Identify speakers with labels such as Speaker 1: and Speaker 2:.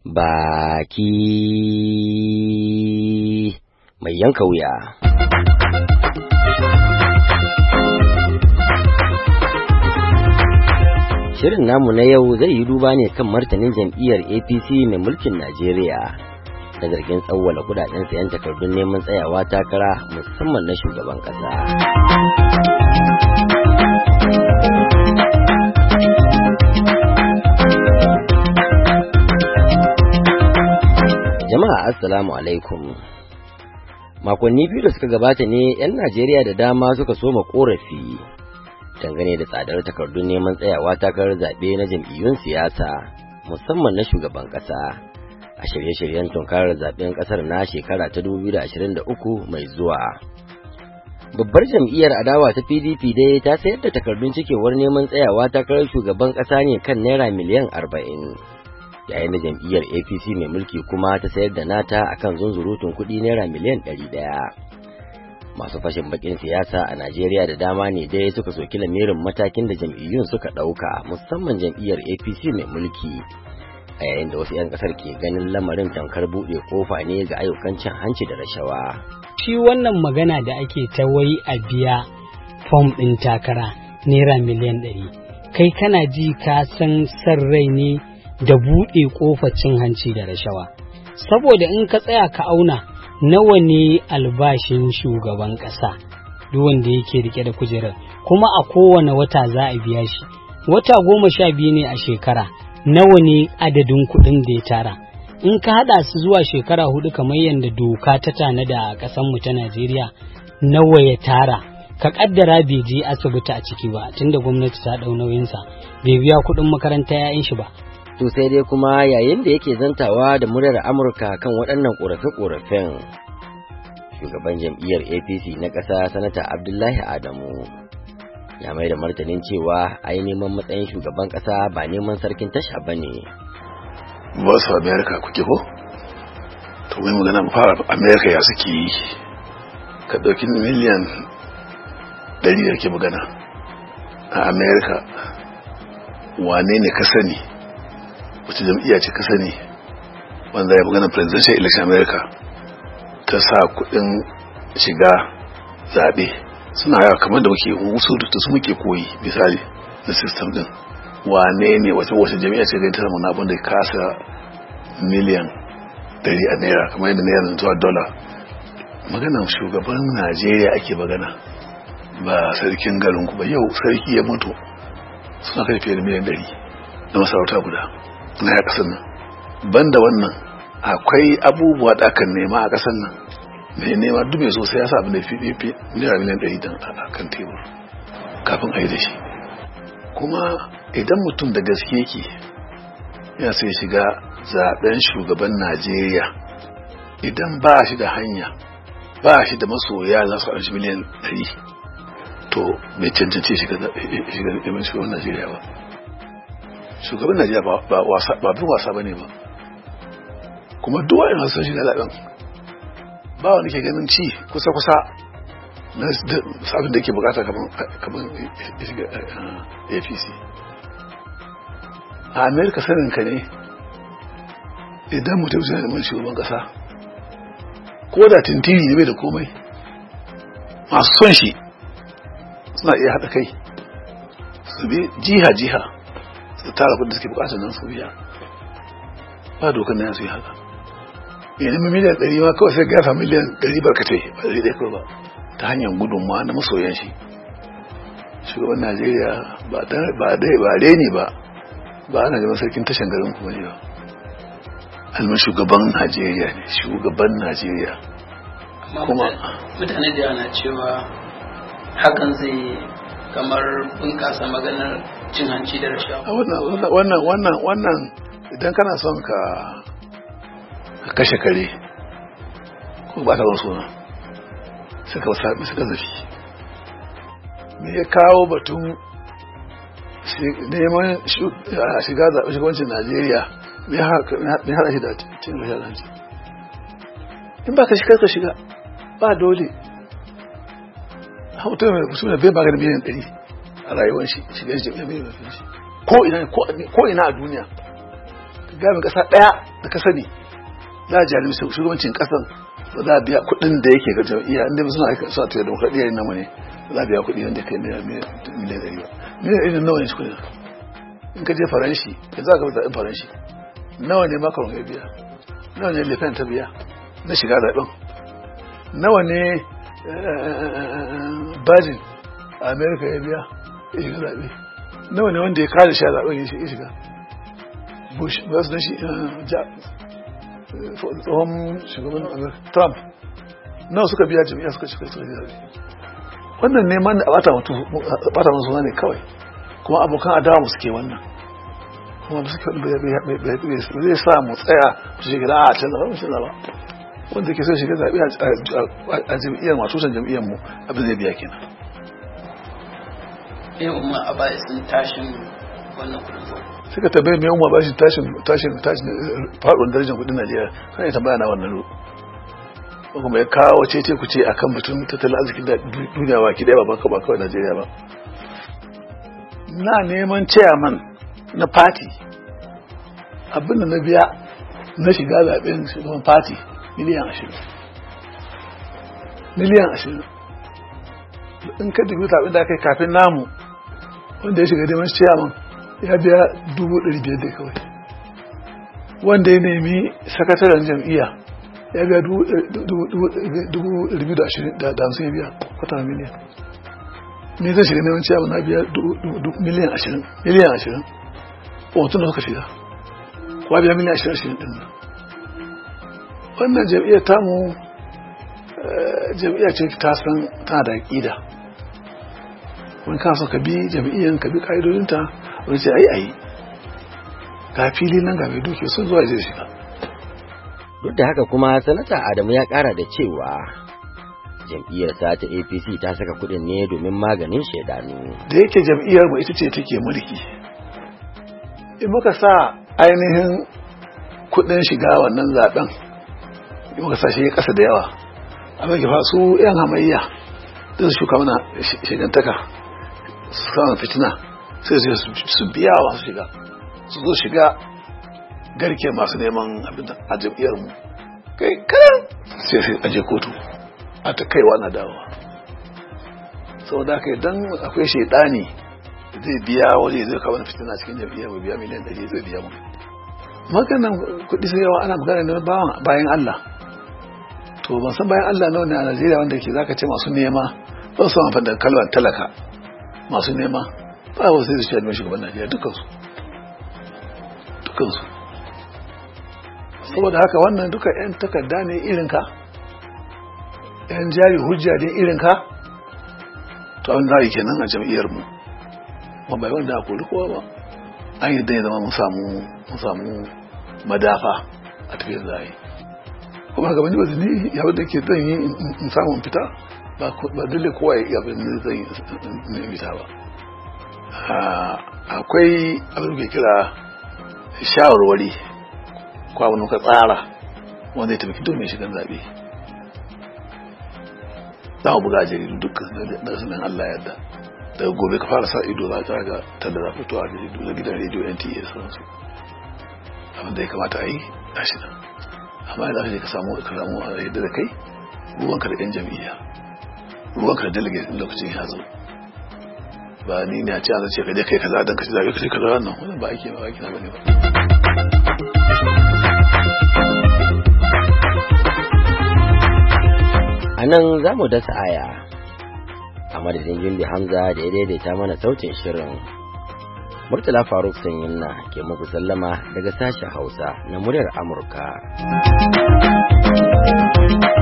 Speaker 1: baki mai yanka wuya. Shirin namu na yau zai yi duba ne kan martanin jam'iyyar APC mai mulkin Najeriya da zargin tsawwala kudaden sayan takardun neman tsayawa takara musamman na shugaban kasa. Jama'a assalamu alaikum. Makonni biyu da suka gabata ne 'yan Najeriya da dama suka soma korafi dangane da tsadar takardun neman tsayawa takarar zaɓe na jam'iyyun siyasa musamman na shugaban ƙasa a shirye-shiryen tunkarar zaɓen ƙasar na shekara ta 2023 mai zuwa. Babbar jam'iyyar adawa ta PDP dai ta sayar da takardun cikewar neman tsayawa takarar shugaban ƙasa ne kan naira miliyan 40. Yayin da jam'iyyar APC mai mulki kuma ta sayar da nata akan zunzurutun kuɗi naira miliyan 100. Masu fashin bakin siyasa a Najeriya da dama ne dai suka soki lamirin matakin da jam'iyyun suka ɗauka musamman jam'iyyar APC mai mulki a yayin da wasu 'yan ƙasar ke ganin lamarin tamkar buɗe kofa ne ga ayyukan cin hanci da rashawa.
Speaker 2: Shi wannan magana da ake ta wai a biya fom ɗin takara naira miliyan 100 kai kana ji ka san rai ne da buɗe ƙofar cin hanci da rashawa, saboda in ka tsaya ka auna nawa ne albashin shugaban ƙasa duk wanda yake rike da kujerar, kuma a kowane wata za a biya shi, wata 12 ne a shekara, nawa ne adadin kuɗin da ya tara in ka haɗa su zuwa shekara 4 kamar yadda doka ta tanada a ƙasarmu ta Najeriya, nawa ya tara? Ka kaddara bai je asibiti a ciki ba tunda gwamnati ta ɗau nauyinsa, bai biya kuɗin makaranta 'ya'yan shi ba.
Speaker 1: To sai dai kuma yayin da yake zantawa da muryar Amurka kan waɗannan ƙorafe-ƙorafen, shugaban jam'iyyar APC na ƙasa Sanata Abdullahi Adamu ya mai da martanin cewa ai neman matsayin shugaban ƙasa ba neman sarkin tasha ba ne.
Speaker 3: Ba su Amerika kuke ko? To mai magana mu fara Amerika ya suke yi, ka ɗauki miliyan 100 da ke magana a Amerika, wane ne ka sani? Wace jam'iyya ce ka sani wanda ya magana presidential election America ta sa kudin shiga zabe? Suna yawa kamar da muke musu da su muke koyi misali na system din. Wane ne wace jam'iyya ce ga ta samu abin da kasa miliyan 100 a naira kamar yadda naira zuwa dollar? Maganar shugaban Najeriya ake magana, ba sarkin garin ku ba. Yau sarki ya mutu suna kai fiye da miliyan 100 na masarauta guda na ya kasar nan. Banda wannan akwai abubuwa da aka nema a kasar nan, mai nema duk mai so sai ya sa abin da fi naira miliyan 100 don a kan tebur kafin a yi da shi. Kuma idan mutum da gaske yake ya sai shiga zaben shugaban Najeriya, idan ba shi da hanya, ba shi da masoya za su ƙarshi miliyan 100, to bai cancanci shiga shugaban Najeriya ba. Shugaban Najeriya ba bin wasa bane ba, kuma duwa yin hasan shi na zaben ba wani ke ganin ci kusa-kusa na abin da yake bukata kamar APC. A Amerika sanin ka ne idan mutum suna neman shugaban kasa, ko da tintiri ne bai da komai, masu son shi suna iya haɗa kai su bi jiha-jiha su tara kudin da suke bukatar nan su biya. Ba dokar na yasu yi haka. Yanzu miliyan 100 ma kawai sai gasa miliyan 100 barkatai ba 100 kawai ba, ta hanyar gudunmawa na masoyan shi. Shugaban Najeriya ba reni ba ana gaban sarkin tashan garin kuma ne ba. Alman shugaban Najeriya ne, shugaban Najeriya.
Speaker 4: Kuma mutane da yana cewa hakan zai kamar bunƙasa maganar cin hanci da rashawa.
Speaker 3: Wannan idan kana son ka kashe kare ko ba ta wani suna suka zafi. Me ya kawo batun neman shiga zaɓe shugabancin Najeriya? Me haɗa shi da cin rashin hanci? In ba ka shiga ba dole. Mutum mai bai ba ga miliyan 100 a rayuwar shi shiga shi jami'ar miliyan 100 ko ina a duniya gamin kasa daya da ka sani za a jari shugabancin kasan ba za a biya kuɗin da yake ga jam'iyya inda suna aika suna tafiya demokradiyya yin namu ne ba za a biya kuɗi wanda kai miliyan 100 ba miliyan nawa ne shi kuɗin in ka je faranshi ya za ka bi zaɓen faranshi nawa ne Macron ya biya nawa ne Le Pen ta biya na shiga zaɓen nawa ne Biden a America ya biya ya shiga zaɓe nawa ne wanda ya kare shi a zaɓen ya shiga Bush ba su da shi tsohon shugaban Trump nawa suka biya jami'a suka shiga zaɓe wannan neman da bata musu ne kawai kuma abokan adawa suke wannan kuma ba zai sa mu tsaya su shiga a can zaɓa musu ba wanda ke so shiga zaɓe a jam'iyyar masu san jam'iyyar mu abin zai biya kenan
Speaker 4: yin umar a bayan sun tashin wannan kudin
Speaker 3: suka tabbai mai umar bashi tashin faɗuwar darajar kudin Najeriya kan ya tambaya na wannan ru kuma ya kawo cece ku ce akan batun tattalin arzikin duniya ba ki ɗaya ba kawai Najeriya ba na neman chairman na party abinda na biya na shiga zaɓen shugaban party miliyan 20 in ka dubi zaɓen da aka yi kafin namu wanda ya shiga neman chairman ya biya 500,000 da kawai wanda ya nemi sakataren jam'iyya ya biya 250 ya biya kwata miliyan ne zai shiga neman chairman na biya miliyan 20 otun da suka shiga kuwa biya miliyan 20 din nan wannan jam'iyyar tamu jam'iyyar ce ta san tana da aƙida wani kasa ka bi jam'iyyar ka bi ƙa'idodinta wani ce ayi ga fili nan ga mai duke sun zuwa zai shiga.
Speaker 1: Duk da haka kuma sanata Adamu ya ƙara da cewa jam'iyyarsa ta APC ta saka kuɗin ne domin maganin shaidanu.
Speaker 3: Da yake jam'iyyar mu ita ce take mulki in muka sa ainihin kuɗin shiga wannan zaben in muka sa shi ƙasa da yawa abin fa su yan hamayya da su shuka mana shigantaka su samu fitina sai su biya wa su shiga su zo shiga garke masu neman abin a jam'iyyar mu kai karan sai aje kotu a ta kaiwa na dawowa saboda haka idan akwai shaidani zai biya wani zai kawo fitina cikin jam'iyyar mu biya miliyan 100 zai biya mu maganan kuɗi sai yawa ana magana ne bayan Allah to ban san bayan Allah nawa ne a Najeriya wanda ke zaka ce masu nema ba su amfani da kalmar talaka masu nema ba wasu sai su ce mai shugaban Najeriya dukansu saboda haka wannan duka yan takarda ne irinka yan jari hujja ne irinka to an zai kenan a jam'iyyar mu ba bai wanda a kori kowa ba an yi dai zama mun samu madafa a tafiyar zai kuma ga bani bazini ya wadda ke zan yi in samun fita ba dole kowa ya abin da zan yi fita ba akwai abin da ke kira shawarwari kwawunan ka tsara wanda ya tafi domin shigan zaɓe za mu buga jaridu dukkan da sunan Allah yadda daga gobe ka fara sa ido za ka ga tallata fitowa da gidan rediyo NTA sauransu abin da ya kamata a yi gashi nan amma idan ka samu a yadda da kai ruwanka da yan jam'iyya ruwanka da delegate lokacin ya zo ba ni ne a ce an zace ka je kai kaza dan ka ci zabe ka ce kaza wannan ba ake ba ake na bane ba
Speaker 1: a nan za mu dasa aya a madadin Jimbi Hamza da ya daidaita mana sautin shirin. Murtala Faruk Sanyinna ke muku sallama daga sashen Hausa na muryar Amurka.